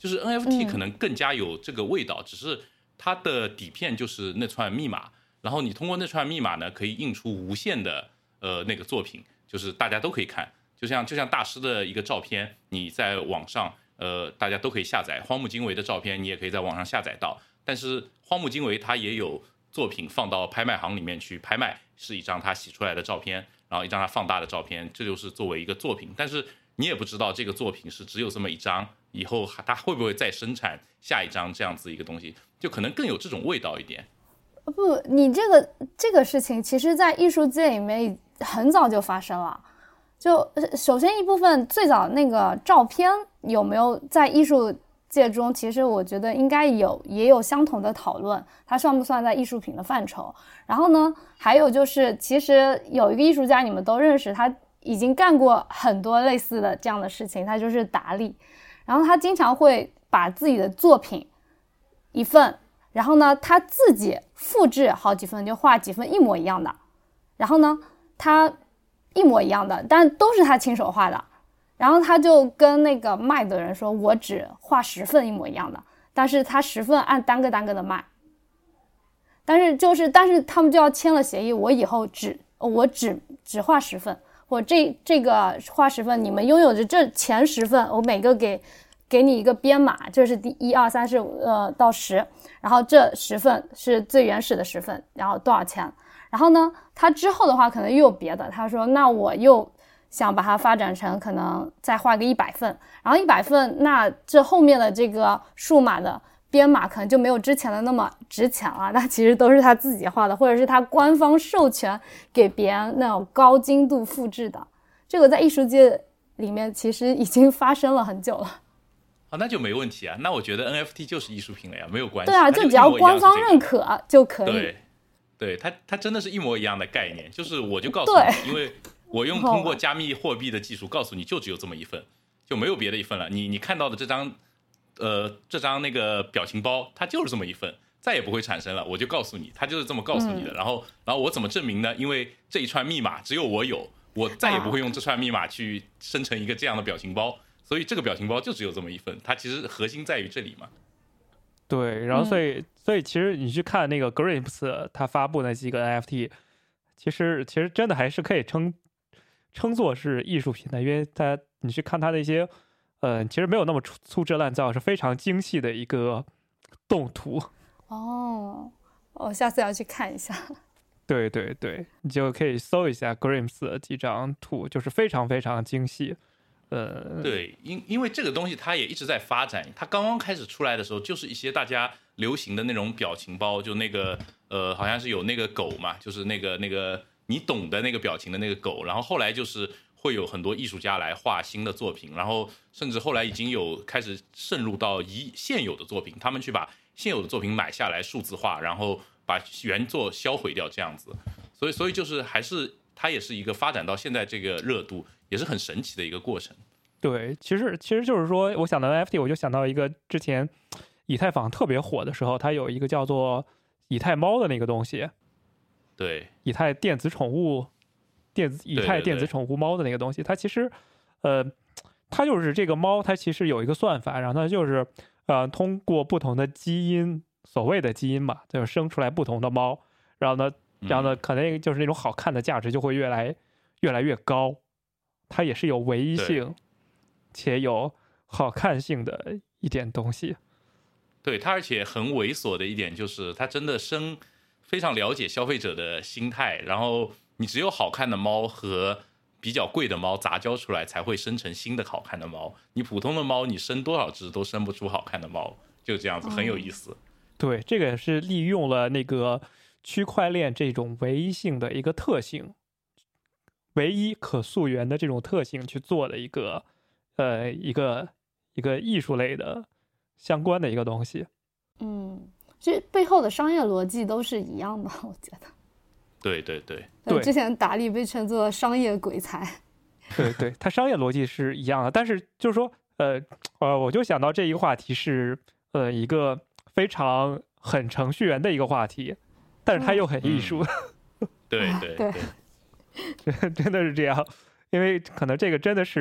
就是 N F T 可能更加有这个味道，嗯、只是它的底片就是那串密码，然后你通过那串密码呢，可以印出无限的呃那个作品，就是大家都可以看，就像就像大师的一个照片，你在网上呃大家都可以下载，荒木经惟的照片你也可以在网上下载到，但是荒木经惟他也有作品放到拍卖行里面去拍卖，是一张他洗出来的照片，然后一张他放大的照片，这就是作为一个作品，但是你也不知道这个作品是只有这么一张，以后他会不会再生产下一张这样子一个东西，就可能更有这种味道一点。 不，你这个这个事情其实在艺术界里面很早就发生了。就首先一部分最早那个照片有没有在艺术界中，其实我觉得应该有，也有相同的讨论，它算不算在艺术品的范畴。然后呢，还有就是其实有一个艺术家你们都认识，他已经干过很多类似的这样的事情，他就是达利。然后他经常会把自己的作品一份，然后呢他自己复制好几份，就画几份一模一样的，然后呢他一模一样的，但都是他亲手画的，然后他就跟那个卖的人说，我只画十份一模一样的，但是他十份按单个单个的卖，但是就是但是他们就要签了协议，我以后只我只只画十份，我这这个画十份，你们拥有着这前十份，我每个给给你一个编码，这是第一二三四五呃到十，然后这十份是最原始的十份，然后多少钱？然后呢，他之后的话可能又有别的，他说那我又想把它发展成可能再画个一百份，然后一百份，那这后面的这个数码的编码可能就没有之前的那么值钱了，那其实都是他自己画的，或者是他官方授权给别人那种高精度复制的。这个在艺术界里面其实已经发生了很久了。 啊，那就没问题啊，那我觉得 N F T 就是艺术品了呀，没有关系。 对啊，就只要官方认可就可以。 对，对，它它真的是一模一样的概念，就是我就告诉你，因为我用通过加密货币的技术告诉你，就只有这么一份，就没有别的一份了。你你看到的这张，呃，这张那个表情包，它就是这么一份，再也不会产生了。我就告诉你，它就是这么告诉你的。嗯、然后，然后我怎么证明呢？因为这一串密码只有我有，我再也不会用这串密码去生成一个这样的表情包。啊、所以这个表情包就只有这么一份，它其实核心在于这里嘛。 对，然后所以、嗯、所以其实你去看那个 Grims 他发布那几个 N F T， 其实其实真的还是可以称称作是艺术品的，因为他你去看他那些呃其实没有那么粗粗制滥造，是非常精细的一个动图。 哦，我下次要去看一下。 对对对，你就可以搜一下 Grims 的几张图，就是非常非常精细。呃， 对，因因为这个东西它也一直在发展，它刚刚开始出来的时候，就是一些大家流行的那种表情包，就那个呃，好像是有那个狗嘛，就是那个那个你懂的那个表情的那个狗，然后后来就是会有很多艺术家来画新的作品，然后甚至后来已经有开始渗入到一现有的作品，他们去把现有的作品买下来数字化，然后把原作销毁掉这样子，所以所以就是还是它也是一个发展到现在这个热度，也是很神奇的一个过程。 对，其实其实就是说，我想到 N F T， 我就想到一个之前以太坊特别火的时候，它有一个叫做以太猫的那个东西。 对， 以太电子宠物，电子以太电子宠物猫的那个东西，对对对，它其实，呃，它就是这个猫，它其实有一个算法，然后它就是呃通过不同的基因，所谓的基因嘛，就是生出来不同的猫，然后呢，然后呢，可能就是那种好看的价值就会越来越来越高，它也是有唯一性且有好看性的一点东西。 对，它而且很猥琐的一点就是它真的生非常了解消费者的心态，然后你只有好看的猫和比较贵的猫杂交出来才会生成新的好看的猫，你普通的猫你生多少只都生不出好看的猫，就这样子，很有意思。 嗯、对，这个是利用了那个区块链这种唯一性的一个特性，唯一可溯源的这种特性去做的一个呃一个一个艺术类的相关的一个东西。 嗯，这背后的商业逻辑都是一样的，我觉得。 对对对对，之前达利被称作商业鬼才。 对对，它商业逻辑是一样的，但是就是说，呃呃，我就想到这一个话题是呃一个非常很程序员的一个话题，但是它又很艺术。 嗯、对对对， 真的是这样，因为可能这个真的是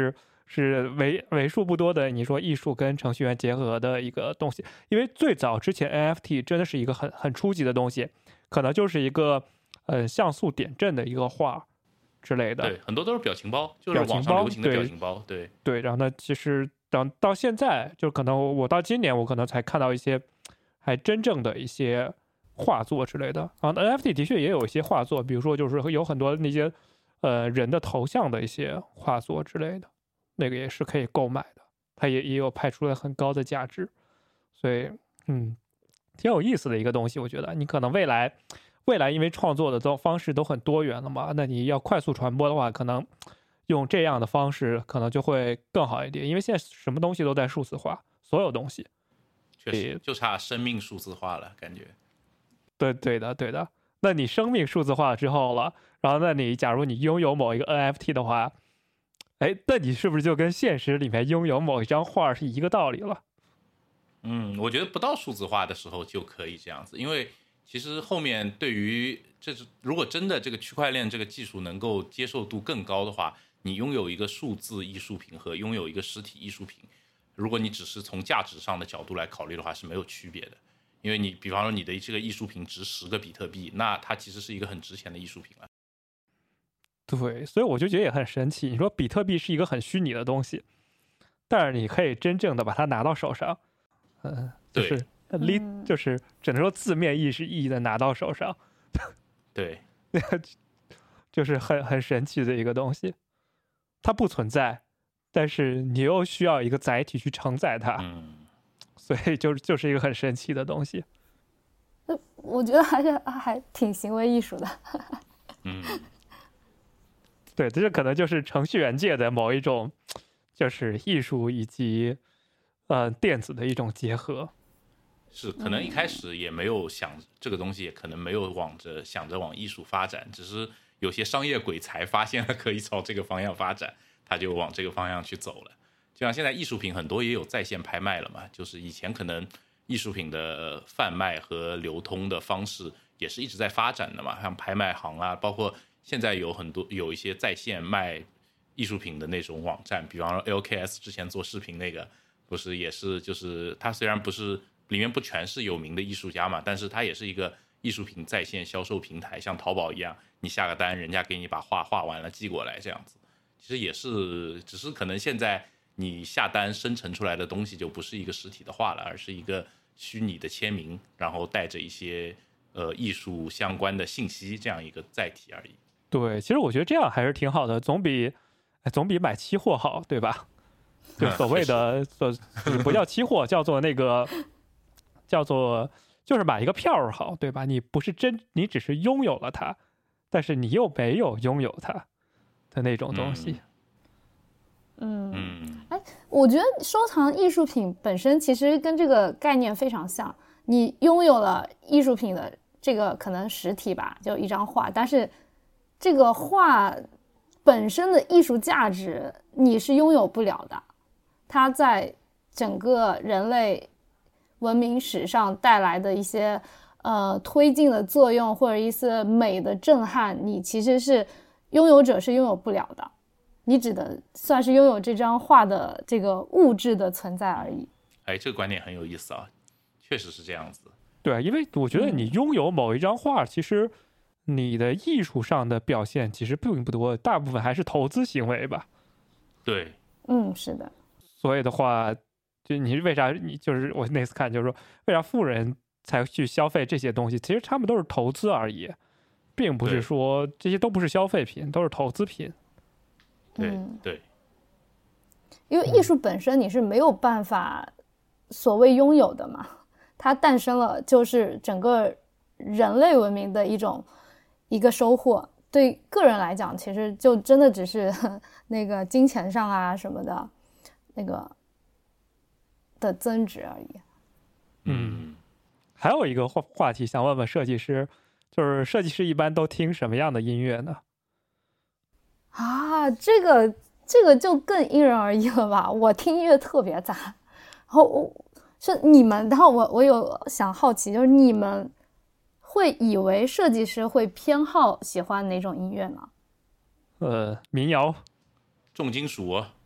是为为数不多的你说艺术跟程序员结合的一个东西。因为最早之前 N F T 真的是一个很很初级的东西，可能就是一个呃像素点阵的一个画之类的。 对，很多都是表情包，就是网上流行的表情包。对对, 对，然后呢，其实等到现在，就可能我到今年，我可能才看到一些还真正的一些画作之类的。然后 N F T 的确也有一些画作，比如说就是有很多那些呃人的头像的一些画作之类的，那个也是可以购买的，它也也有拍出了很高的价值。所以嗯，挺有意思的一个东西，我觉得你可能未来未来因为创作的都方式都很多元了嘛，那你要快速传播的话，可能用这样的方式可能就会更好一点。因为现在什么东西都在数字化，所有东西确实就差生命数字化了，感觉。 对对的对的。那你生命数字化之后了，然后那你假如你拥有某一个 N F T 的话，哎，那你是不是就跟现实里面拥有某一张画是一个道理了？ 嗯，我觉得不到数字化的时候就可以这样子，因为其实后面对于这是如果真的这个区块链这个技术能够接受度更高的话，你拥有一个数字艺术品和拥有一个实体艺术品，如果你只是从价值上的角度来考虑的话是没有区别的。因为你比方说你的这个艺术品值十个比特币，那它其实是一个很值钱的艺术品了。 对，所以我就觉得也很神奇。你说比特币是一个很虚拟的东西，但是你可以真正的把它拿到手上，嗯，就是离就是只能说字面意是意义的拿到手上， 对， 就是很很神奇的一个东西。它不存在，但是你又需要一个载体去承载它， 嗯， 所以就就是一个很神奇的东西。 我觉得还是还挺行为艺术的。 嗯， 对，这可能就是程序员界的某一种，就是艺术以及呃电子的一种结合。 是，可能一开始也没有想这个东西，也可能没有往着想着往艺术发展，只是有些商业鬼才发现了可以朝这个方向发展，他就往这个方向去走了。就像现在艺术品很多也有在线拍卖了嘛，就是以前可能艺术品的贩卖和流通的方式也是一直在发展的嘛，像拍卖行啊，包括现在有很多有一些在线卖艺术品的那种网站，比方说 L K S 之前做视频那个，不是也是就是它虽然不是里面不全是有名的艺术家嘛，但是它也是一个艺术品在线销售平台，像淘宝一样，你下个单，人家给你把画画完了寄过来这样子。其实也是，只是可能现在你下单生成出来的东西就不是一个实体的画了，而是一个虚拟的签名，然后带着一些呃艺术相关的信息这样一个载体而已。 对，其实我觉得这样还是挺好的，总比总比买期货好，对吧？就所谓的所不叫期货，叫做那个叫做就是买一个票好，对吧？你不是真，你只是拥有了它，但是你又没有拥有它的那种东西。 嗯嗯，哎，我觉得收藏艺术品本身其实跟这个概念非常像。你拥有了艺术品的这个可能实体吧，就一张画，但是这个画本身的艺术价值你是拥有不了的。它在整个人类文明史上带来的一些呃推进的作用，或者一些美的震撼，你其实是拥有者是拥有不了的。你只能算是拥有这张画的这个物质的存在而已。 哎，这个观点很有意思啊，确实是这样子。 对，因为我觉得你拥有某一张画，嗯、其实你的艺术上的表现其实并不多，大部分还是投资行为吧。 对， 嗯，是的。 所以的话，就你为啥你就是我那次看就是说，为啥富人才去消费这些东西？其实他们都是投资而已，并不是说这些都不是消费品，都是投资品。 对、 嗯、 对， 因为艺术本身你是没有办法所谓拥有的嘛，它诞生了就是整个人类文明的一种一个收获。对个人来讲，其实就真的只是那个金钱上啊什么的那个的增值而已。 嗯，还有一个话话题想问问设计师，就是设计师一般都听什么样的音乐呢？ 啊，这个这个就更因人而异了吧。我听音乐特别杂，然后我是你们，然后我我有想好奇，就是你们会以为设计师会偏好喜欢哪种音乐呢？ 呃，民谣、 重金属、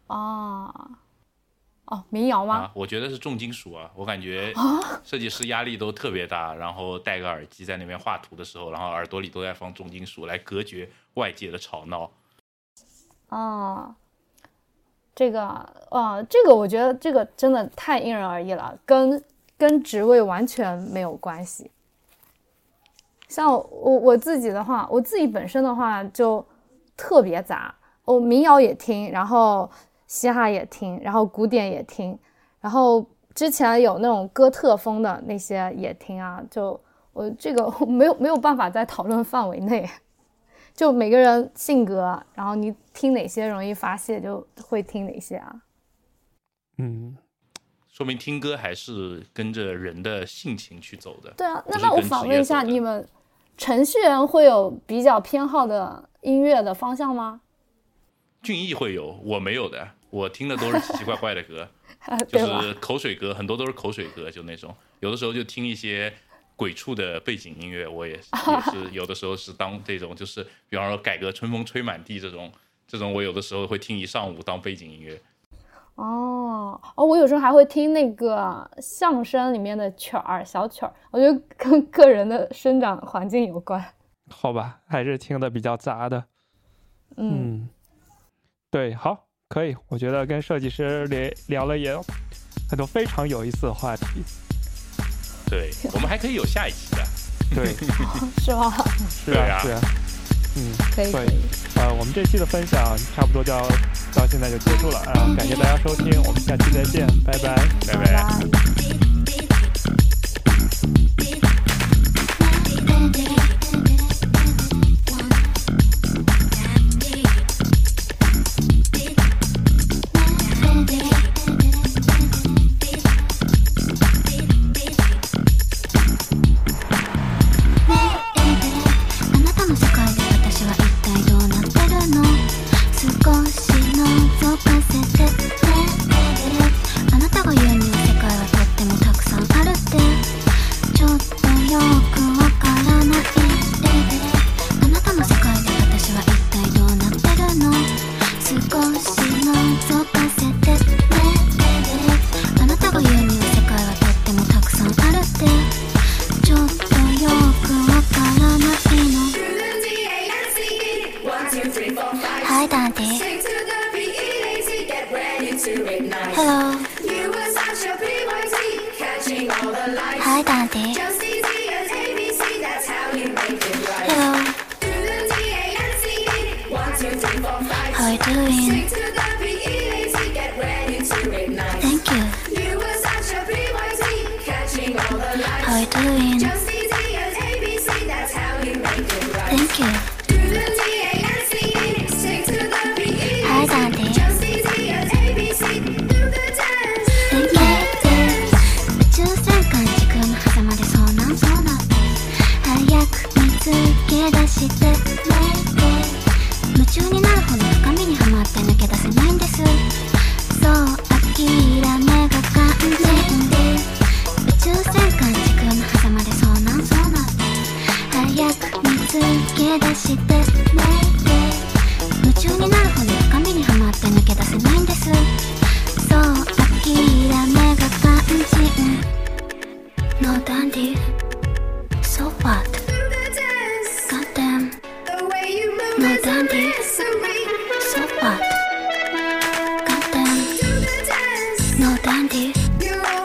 啊，哦，民谣吗？ 啊，我觉得是重金属啊，我感觉设计师压力都特别大，然后戴个耳机在那边画图的时候，然后耳朵里都在放重金属来隔绝外界的吵闹。 哦，这个，啊，这个我觉得这个真的太因人而异了，跟跟职位完全没有关系。像我我自己的话，我自己本身的话就特别杂，我民谣也听，然后嘻哈也听，然后古典也听，然后之前有那种哥特风的那些也听啊，就我这个没有没有办法在讨论范围内。就每个人性格，然后你听哪些容易发泄，就会听哪些啊。 嗯， 说明听歌还是跟着人的性情去走的。 对啊，那那我反问一下，你们程序员会有比较偏好的音乐的方向吗？ 俊逸会有，我没有的，我听的都是奇奇怪怪的歌，就是口水歌，很多都是口水歌，就那种，有的时候就听一些鬼畜的背景音乐，我也是也是有的时候是当这种，就是比方说改革春风吹满地这种，这种我有的时候会听一上午当背景音乐。 哦哦，我有时候还会听那个相声里面的曲儿，小曲儿，我觉得跟个人的生长环境有关。 好吧，还是听的比较杂的。 嗯， 嗯对，好，可以，我觉得跟设计师聊聊了也很多非常有意思的话题。 对，我们还可以有下一期的。 对， 是吗？ 是啊，是啊，嗯， 可以可以。 呃，我们这期的分享差不多就要到现在就结束了啊，感谢大家收听，我们下期再见，拜拜， 拜拜。拜拜。 No dandy.